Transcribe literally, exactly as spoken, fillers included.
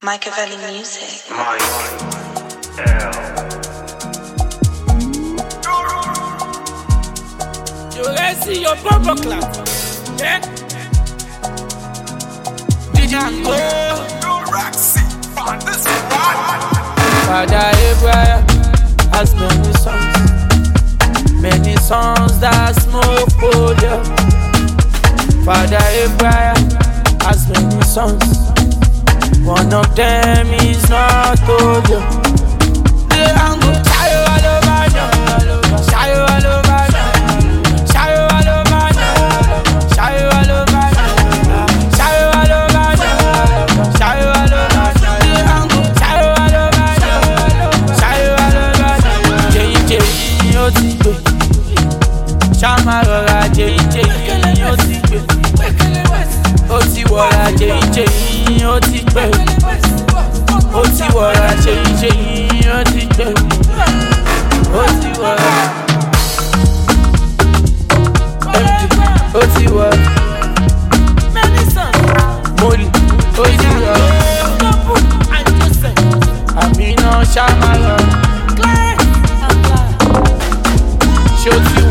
Machiavelli Music. Mike L. You let's see your bumper clap. Yeah. Django. Father Abraham has many sons, many sons that smoke for you. Father Abraham has many sons. One of them is not told you. Django. Shayo all over you. Shayo all over you. Shayo all over you. Shayo all over you. Shayo all over you. Shayo all over you. Django. Shayo all over you. Shayo all over you. Jay Jay ó ti gbé. Shama rọra Jay Jay ó ti gbé. Ó ti wọra Jay Jay ó ti gbé. Ó ti wọra Jay Jay ó ti gbé. Ó ti wọra M D ó ti wọra Moli ó ti wọra Amina Shama rọra. Ṣé ó ti